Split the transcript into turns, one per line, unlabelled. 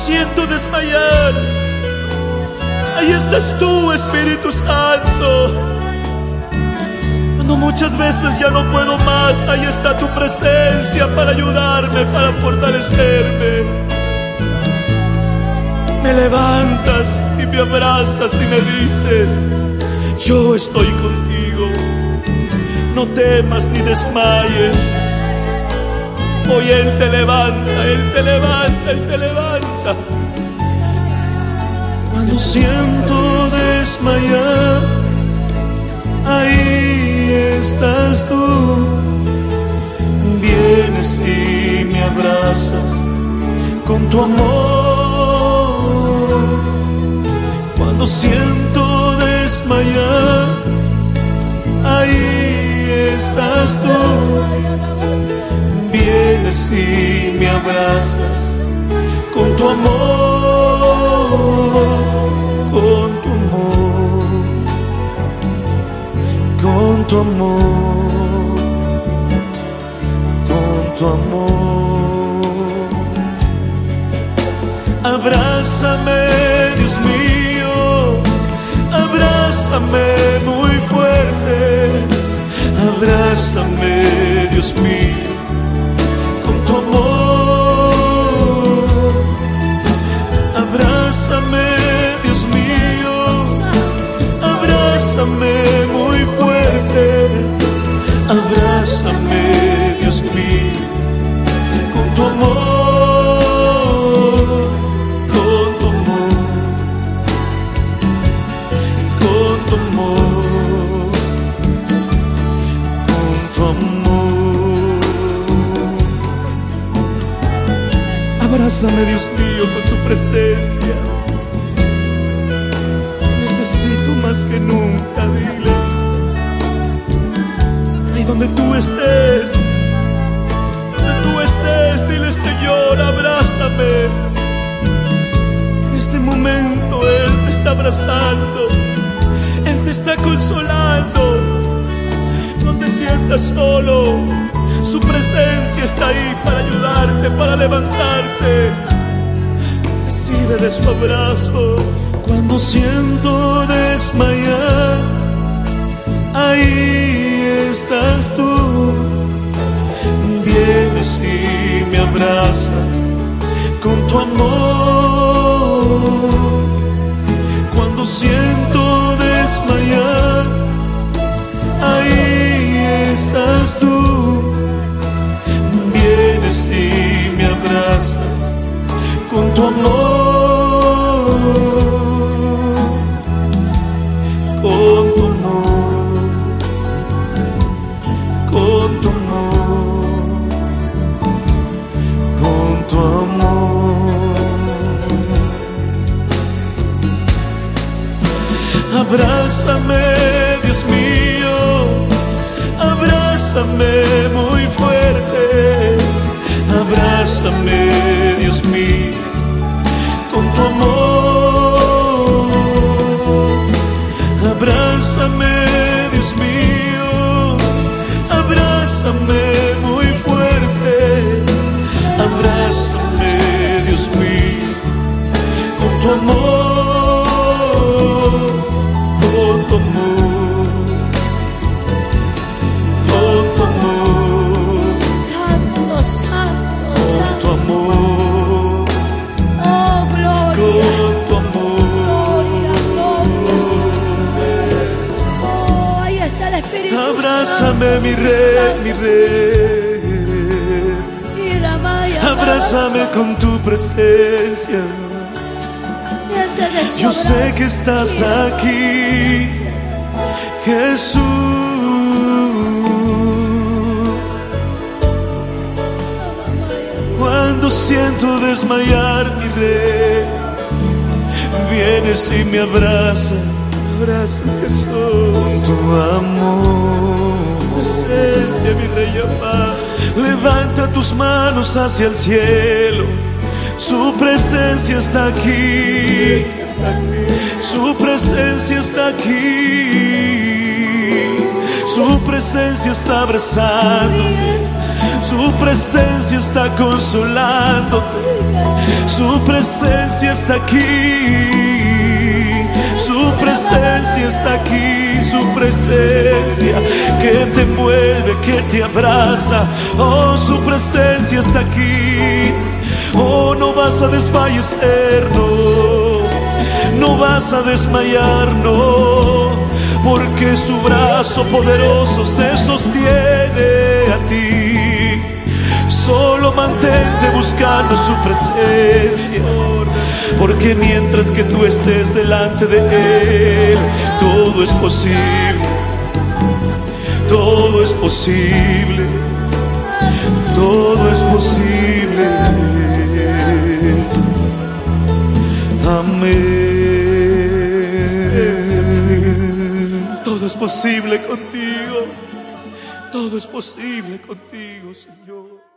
siento desmayar, ahí estás tú, Espíritu Santo. Cuando muchas veces ya no puedo más, ahí está tu presencia para ayudarme, para fortalecerme. Me levantas y me abrazas y me dices: yo estoy contigo, no temas ni desmayes. Hoy Él te levanta, Él te levanta, Él te levanta. Cuando siento desmayar, ahí estás tú. Vienes y me abrazas con tu amor. Cuando siento desmayar, ahí estás tú. Vienes y me abrazas con tu amor, con tu amor, con tu amor, con tu amor. Abrázame, Dios mío, abrázame muy fuerte. Abrázame, Dios mío, con tu amor. Abrázame, Dios mío, abrázame muy fuerte. Abrázame, Dios mío, con tu amor, con tu amor, con tu amor, con tu amor. Abrázame, Dios mío, con tu presencia. Necesito más que nunca, dile. Ahí donde tú estés, dile: Señor, abrázame. En este momento Él te está abrazando, Él te está consolando. No te sientas solo, su presencia está ahí para ayudarte, para levantarte. Recibe de su abrazo. Cuando siento desmayar, ahí estás tú. Vienes y me abrazas con tu amor. Cuando siento desmayar, ahí estás tú. Vienes y me abrazas con tu amor, con tu amor, con tu amor, con tu amor. Abrázame, Dios mío, abrázame muy fuerte. Abrázame, Dios mío, con tu amor. Abrázame, Dios mío, abrázame muy fuerte. Abrázame, Dios mío, con tu amor, con tu amor, con tu amor.
Santo, santo,
Con
santo.
tu amor,
Oh, gloria.
con tu amor.
Oh, ahí está el Espíritu
Abrázame,
Santo.
mi rey, mi rey.
Mira, vaya,
Abrázame con tu presencia.
Siente de su
Yo sé
abrazo.
que estás aquí, Jesús. Cuando siento desmayar, mi rey, vienes y me abrazas. Abrazas, Jesús, con tu amor. Presencia, mi rey amado. Levanta tus manos hacia el cielo. Su presencia está aquí. Su presencia está aquí. Su presencia está abrazando. Su presencia está consolándote. Su presencia está aquí. Su presencia está aquí. Su presencia que te envuelve, que te abraza. Oh, su presencia está aquí. Oh, no vas a desfallecer, no vas a desmayar, no, porque su brazo poderoso te sostiene a ti. Solo mantente buscando su presencia, porque mientras que tú estés delante de Él, todo es posible, todo es posible, todo es posible. Amén. Todo es posible contigo. Todo es posible contigo, Señor.